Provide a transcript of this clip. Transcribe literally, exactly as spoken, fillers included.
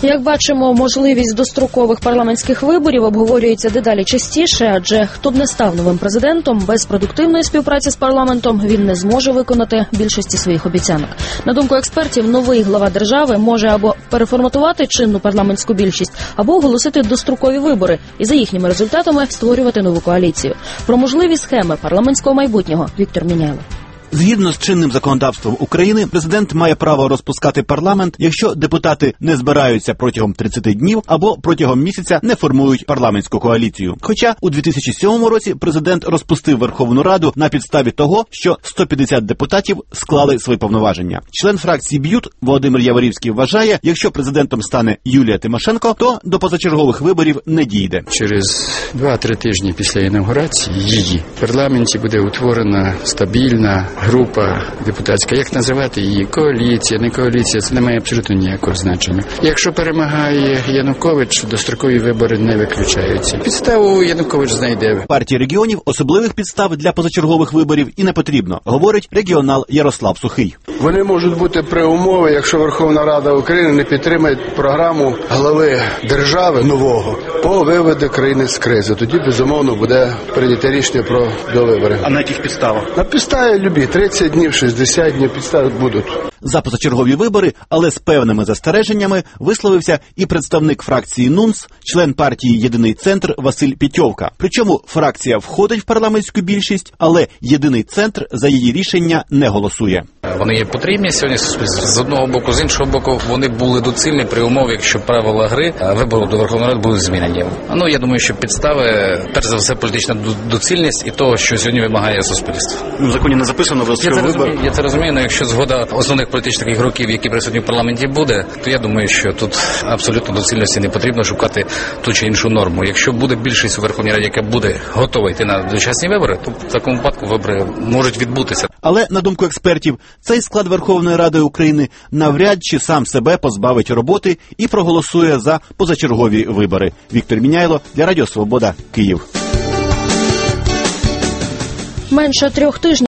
Як бачимо, можливість дострокових парламентських виборів обговорюється дедалі частіше, адже хто б не став новим президентом, без продуктивної співпраці з парламентом він не зможе виконати більшості своїх обіцянок. На думку експертів, новий глава держави може або переформатувати чинну парламентську більшість, або оголосити дострокові вибори і за їхніми результатами створювати нову коаліцію. Про можливі схеми парламентського майбутнього Віктор Міняйло. Згідно з чинним законодавством України, президент має право розпускати парламент, якщо депутати не збираються протягом тридцяти днів або протягом місяця не формують парламентську коаліцію. Хоча у дві тисячі сьомому році президент розпустив Верховну Раду на підставі того, що сто п'ятдесят депутатів склали свої повноваження. Член фракції БЮТ Володимир Яворівський вважає, якщо президентом стане Юлія Тимошенко, то до позачергових виборів не дійде. Через два-три тижні після інавгурації її в парламенті буде утворена стабільна група депутатська. Як називати її? Коаліція, не коаліція, це не має абсолютно ніякого значення. Якщо перемагає Янукович, дострокові вибори не виключаються. Підставу Янукович знайде. Партії регіонів особливих підстав для позачергових виборів і не потрібно, говорить регіонал Ярослав Сухий. Вони можуть бути при умові, якщо Верховна Рада України не підтримає програму глави держави нового по виводу країни з кризи. Тоді, безумовно, буде прийняте рішення про довибори. А на яких підставах? На підставі любі. тридцять днів, шістдесят днів підстави будуть. За позачергові вибори, але з певними застереженнями, висловився і представник фракції НУНС, член партії «Єдиний центр» Василь Пітьовка. Причому фракція входить в парламентську більшість, але «Єдиний центр» за її рішення не голосує. Вони є потрібні сьогодні з одного боку, з іншого боку вони були доцільні при умові, якщо правила гри вибору до Верховної Ради будуть змінені. Ну, я думаю, що підстави, перш за все, політична доцільність і того, що сьогодні вимагає суспільство. В законі не записано я це, розумію, я це розумію, але якщо згода основних політичних ігроків, які присутні в парламенті, буде, то я думаю, що тут абсолютно доцільності не потрібно шукати ту чи іншу норму. Якщо буде більшість у Верховній Раді, яка буде готова йти на дочасні вибори, то в такому випадку вибори можуть відбутися. Але, на думку експертів, цей склад Верховної Ради України навряд чи сам себе позбавить роботи і проголосує за позачергові вибори. Віктор Міняйло для Радіо Свобода, Київ. Менше трьох тижнів